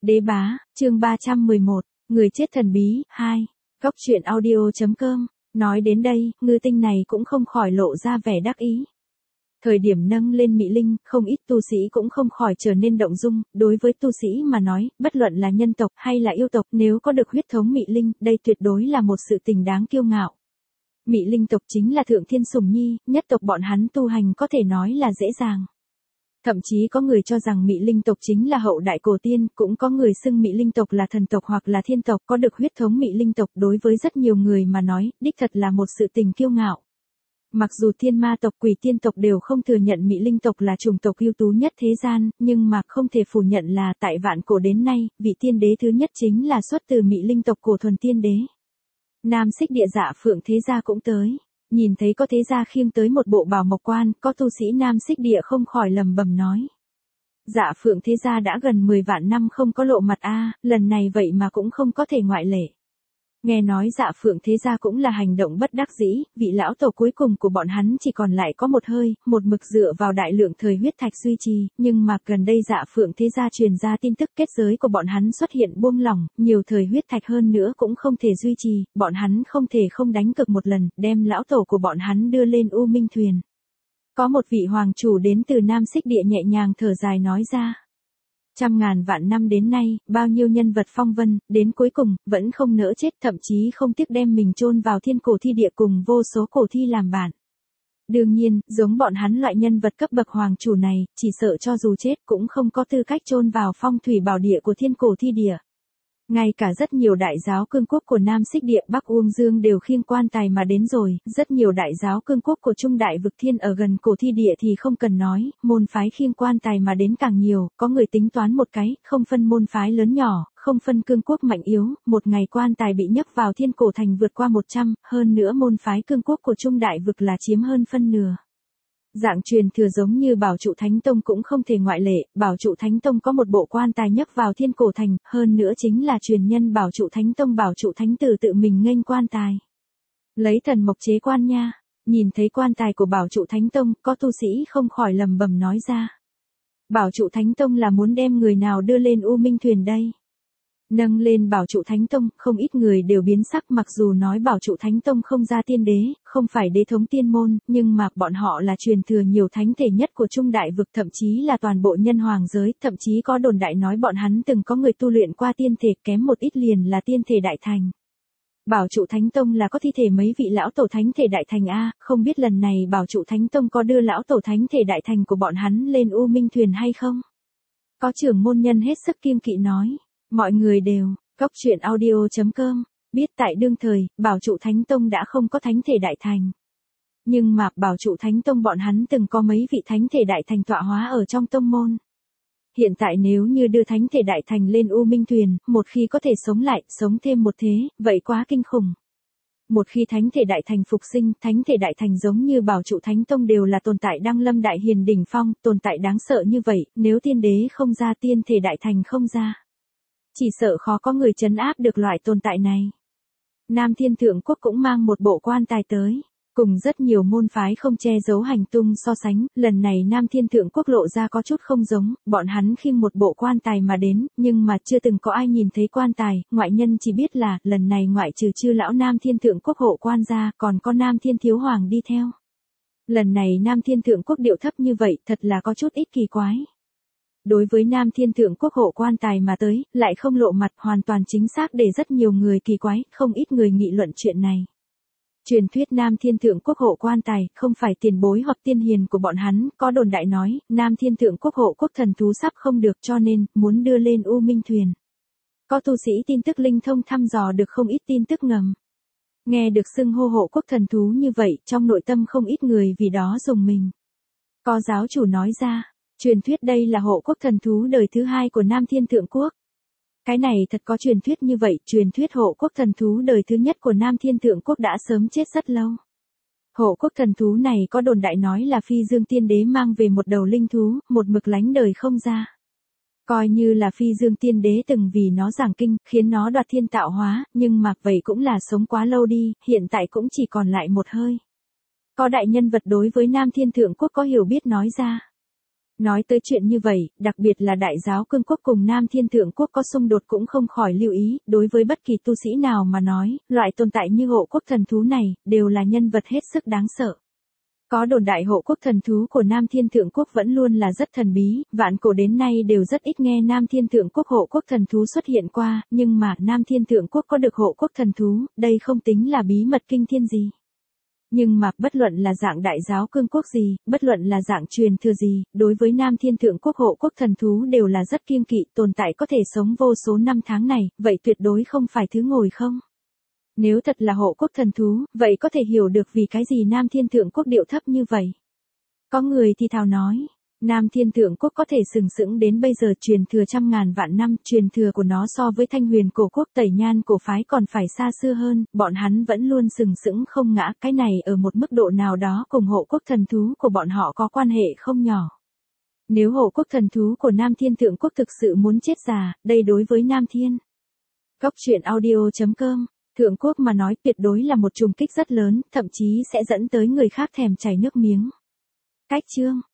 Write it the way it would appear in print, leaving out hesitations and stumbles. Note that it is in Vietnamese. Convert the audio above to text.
Đế bá, chương 311, người chết thần bí, 2. Góc truyện audio.com. Nói đến đây, Ngư Tinh này cũng không khỏi lộ ra vẻ đắc ý. Thời điểm nâng lên Mị Linh, không ít tu sĩ cũng không khỏi trở nên động dung, đối với tu sĩ mà nói, bất luận là nhân tộc hay là yêu tộc, nếu có được huyết thống Mị Linh, đây tuyệt đối là một sự tình đáng kiêu ngạo. Mị Linh tộc chính là thượng thiên sủng nhi, nhất tộc bọn hắn tu hành có thể nói là dễ dàng. Thậm chí có người cho rằng Mị Linh tộc chính là hậu đại cổ tiên, cũng có người xưng Mị Linh tộc là thần tộc hoặc là thiên tộc, có được huyết thống Mị Linh tộc đối với rất nhiều người mà nói, đích thật là một sự tình kiêu ngạo. Mặc dù thiên ma tộc quỷ tiên tộc đều không thừa nhận Mị Linh tộc là chủng tộc ưu tú nhất thế gian, nhưng mà không thể phủ nhận là tại vạn cổ đến nay, vị tiên đế thứ nhất chính là xuất từ Mị Linh tộc cổ thuần tiên đế. Nam Xích Địa Dạ Phượng Thế Gia cũng tới. Nhìn thấy có thế gia khiêng tới một bộ bào mộc quan, có tu sĩ Nam Xích Địa không khỏi lầm bầm nói. Dạ Phượng Thế Gia đã gần 10 vạn năm không có lộ mặt lần này vậy mà cũng không có thể ngoại lệ. Nghe nói Dạ Phượng Thế Gia cũng là hành động bất đắc dĩ, vị lão tổ cuối cùng của bọn hắn chỉ còn lại có một hơi, một mực dựa vào đại lượng thời huyết thạch duy trì, nhưng mà gần đây Dạ Phượng Thế Gia truyền ra tin tức kết giới của bọn hắn xuất hiện buông lỏng, nhiều thời huyết thạch hơn nữa cũng không thể duy trì, bọn hắn không thể không đánh cược một lần, đem lão tổ của bọn hắn đưa lên U Minh Thuyền. Có một vị hoàng chủ đến từ Nam Xích Địa nhẹ nhàng thở dài nói ra. Trăm ngàn vạn năm đến nay, bao nhiêu nhân vật phong vân, đến cuối cùng, vẫn không nỡ chết, thậm chí không tiếc đem mình chôn vào thiên cổ thi địa cùng vô số cổ thi làm bạn. Đương nhiên, giống bọn hắn loại nhân vật cấp bậc hoàng chủ này, chỉ sợ cho dù chết cũng không có tư cách chôn vào phong thủy bảo địa của thiên cổ thi địa. Ngay cả rất nhiều đại giáo cương quốc của Nam Xích Địa Bắc Uông Dương đều khiêng quan tài mà đến rồi, rất nhiều đại giáo cương quốc của Trung Đại Vực Thiên ở gần cổ thi địa thì không cần nói, môn phái khiêng quan tài mà đến càng nhiều, có người tính toán một cái, không phân môn phái lớn nhỏ, không phân cương quốc mạnh yếu, một ngày quan tài bị nhấc vào thiên cổ thành vượt qua 100, hơn nữa môn phái cương quốc của Trung Đại Vực là chiếm hơn phân nửa. Dạng truyền thừa giống như Bảo Trụ Thánh Tông cũng không thể ngoại lệ, Bảo Trụ Thánh Tông có một bộ quan tài nhấc vào thiên cổ thành, hơn nữa chính là truyền nhân Bảo Trụ Thánh Tông Bảo Trụ Thánh Tử tự mình nghênh quan tài. Lấy thần mộc chế quan nha, nhìn thấy quan tài của Bảo Trụ Thánh Tông, có tu sĩ không khỏi lầm bầm nói ra. Bảo Trụ Thánh Tông là muốn đem người nào đưa lên U Minh Thuyền đây? Nâng lên Bảo Trụ Thánh Tông, không ít người đều biến sắc mặc dù nói Bảo Trụ Thánh Tông không ra tiên đế, không phải đế thống tiên môn, nhưng mà bọn họ là truyền thừa nhiều thánh thể nhất của Trung Đại Vực thậm chí là toàn bộ nhân hoàng giới, thậm chí có đồn đại nói bọn hắn từng có người tu luyện qua tiên thể kém một ít liền là tiên thể đại thành. Bảo Trụ Thánh Tông là có thi thể mấy vị lão tổ thánh thể đại thành không biết lần này Bảo Trụ Thánh Tông có đưa lão tổ thánh thể đại thành của bọn hắn lên U Minh Thuyền hay không? Có trưởng môn nhân hết sức kiêng kỵ nói. Mọi người đều, góc truyện audio.com, biết tại đương thời, Bảo Trụ Thánh Tông đã không có thánh thể đại thành. Nhưng mà, Bảo Trụ Thánh Tông bọn hắn từng có mấy vị thánh thể đại thành tọa hóa ở trong tông môn. Hiện tại nếu như đưa thánh thể đại thành lên U Minh Thuyền, một khi có thể sống lại, sống thêm một thế, vậy quá kinh khủng. Một khi thánh thể đại thành phục sinh, thánh thể đại thành giống như Bảo Trụ Thánh Tông đều là tồn tại đăng lâm đại hiền đỉnh phong, tồn tại đáng sợ như vậy, nếu tiên đế không ra tiên thể đại thành không ra. Chỉ sợ khó có người trấn áp được loại tồn tại này. Nam Thiên Thượng Quốc cũng mang một bộ quan tài tới. Cùng rất nhiều môn phái không che giấu hành tung so sánh, lần này Nam Thiên Thượng Quốc lộ ra có chút không giống, bọn hắn khiêng một bộ quan tài mà đến, nhưng mà chưa từng có ai nhìn thấy quan tài, ngoại nhân chỉ biết là, lần này ngoại trừ chư lão Nam Thiên Thượng Quốc hộ quan ra, còn có Nam Thiên Thiếu Hoàng đi theo. Lần này Nam Thiên Thượng Quốc điệu thấp như vậy, thật là có chút ít kỳ quái. Đối với Nam Thiên Thượng Quốc hộ quan tài mà tới, lại không lộ mặt hoàn toàn chính xác để rất nhiều người kỳ quái, không ít người nghị luận chuyện này. Truyền thuyết Nam Thiên Thượng Quốc hộ quan tài, không phải tiền bối hoặc tiên hiền của bọn hắn, có đồn đại nói, Nam Thiên Thượng Quốc hộ quốc thần thú sắp không được cho nên, muốn đưa lên U Minh Thuyền. Có tu sĩ tin tức linh thông thăm dò được không ít tin tức ngầm. Nghe được xưng hô hộ quốc thần thú như vậy, trong nội tâm không ít người vì đó rùng mình. Có giáo chủ nói ra. Truyền thuyết đây là hộ quốc thần thú đời thứ hai của Nam Thiên Thượng Quốc. Cái này thật có truyền thuyết như vậy, truyền thuyết hộ quốc thần thú đời thứ nhất của Nam Thiên Thượng Quốc đã sớm chết rất lâu. Hộ quốc thần thú này có đồn đại nói là Phi Dương Tiên Đế mang về một đầu linh thú, một mực lánh đời không ra. Coi như là Phi Dương Tiên Đế từng vì nó giảng kinh, khiến nó đoạt thiên tạo hóa, nhưng mà vậy cũng là sống quá lâu đi, hiện tại cũng chỉ còn lại một hơi. Có đại nhân vật đối với Nam Thiên Thượng Quốc có hiểu biết nói ra. Nói tới chuyện như vậy, đặc biệt là Đại giáo Cương quốc cùng Nam Thiên Thượng quốc có xung đột cũng không khỏi lưu ý, đối với bất kỳ tu sĩ nào mà nói, loại tồn tại như hộ quốc thần thú này, đều là nhân vật hết sức đáng sợ. Có đồn đại hộ quốc thần thú của Nam Thiên Thượng quốc vẫn luôn là rất thần bí, vạn cổ đến nay đều rất ít nghe Nam Thiên Thượng quốc hộ quốc thần thú xuất hiện qua, nhưng mà Nam Thiên Thượng quốc có được hộ quốc thần thú, đây không tính là bí mật kinh thiên gì. Nhưng mà, bất luận là dạng Đại giáo Cương quốc gì, bất luận là dạng truyền thừa gì, đối với Nam Thiên Thượng quốc hộ quốc thần thú đều là rất kiêng kỵ, tồn tại có thể sống vô số năm tháng này, vậy tuyệt đối không phải thứ ngồi không. Nếu thật là hộ quốc thần thú, vậy có thể hiểu được vì cái gì Nam Thiên Thượng quốc điệu thấp như vậy. Có người thì thào nói, Nam Thiên Thượng quốc có thể sừng sững đến bây giờ truyền thừa trăm ngàn vạn năm, truyền thừa của nó so với Thanh Huyền cổ quốc Tẩy Nhan cổ phái còn phải xa xưa hơn, bọn hắn vẫn luôn sừng sững không ngã, cái này ở một mức độ nào đó cùng hộ quốc thần thú của bọn họ có quan hệ không nhỏ. Nếu hộ quốc thần thú của Nam Thiên Thượng quốc thực sự muốn chết già, đây đối với Nam Thiên Góc truyện audio.com Thượng quốc mà nói tuyệt đối là một trùng kích rất lớn, thậm chí sẽ dẫn tới người khác thèm chảy nước miếng. Cách chương